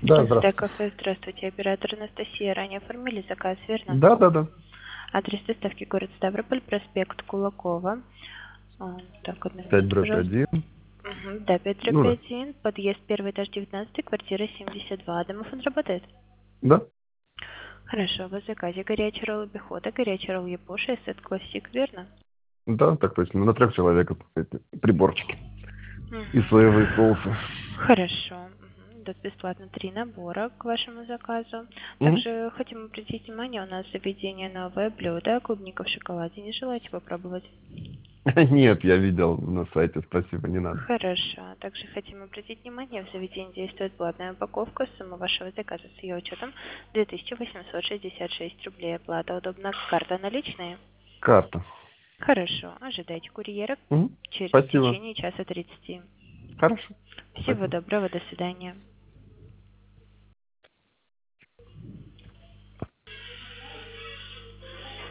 Да, СТ здравствуйте. кафе, здравствуйте, оператор Анастасия. Ранее оформили заказ, верно? Да, да, да. Адрес доставки город Ставрополь, проспект Кулакова. Так, одну Пять минуту, дробь пожалуйста. один. Да, Ну да. 5-1, подъезд первый этаж 19, квартира 72. Домофон работает? Да? Хорошо, в заказе горячий ролл обихода, горячий ролл япоши, сет классик, верно? Да, так точно. На 3 человек эти приборчики. И Мгм. соевые соусы. Хорошо. Идут бесплатно 3 набора к вашему заказу. Мгм. Также хотим обратить внимание, у нас заведение новое блюдо, клубника в шоколаде. Не желаете попробовать? Нет, я видел на сайте, спасибо, не надо. Хорошо. Также хотим обратить внимание, в заведении действует платная упаковка. Сумма вашего заказа с ее учетом 2866 рублей. Оплата удобна, карта наличные. Карта. Хорошо. Ожидайте курьера Мгм. в Спасибо. течение часа 30. Хорошо. Всего Спасибо. доброго, до свидания.